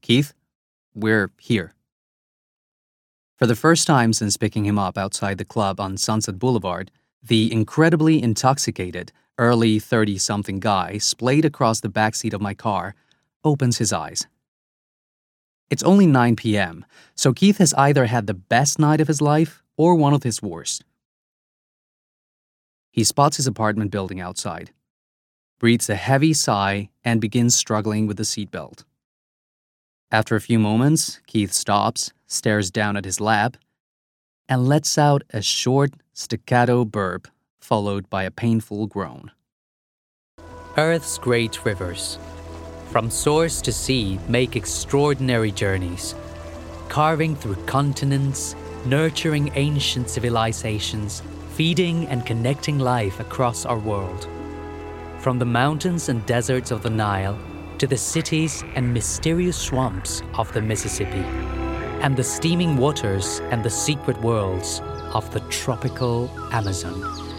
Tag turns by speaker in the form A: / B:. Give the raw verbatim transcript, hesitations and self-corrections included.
A: Keith, we're here. For the first time since picking him up outside the club on Sunset Boulevard, the incredibly intoxicated, early thirty-something guy splayed across the backseat of my car opens his eyes. It's only nine p.m., so Keith has either had the best night of his life or one of his worst. He spots his apartment building outside, breathes a heavy sigh, and begins struggling with the seatbelt. After a few moments, Keith stops, stares down at his lap, and lets out a short, staccato burp, followed by a painful groan.
B: Earth's great rivers, from source to sea, make extraordinary journeys, carving through continents, nurturing ancient civilizations, feeding and connecting life across our world. From the mountains and deserts of the Nile to the cities and mysterious swamps of the Mississippi, and the steaming waters and the secret worlds of the tropical Amazon.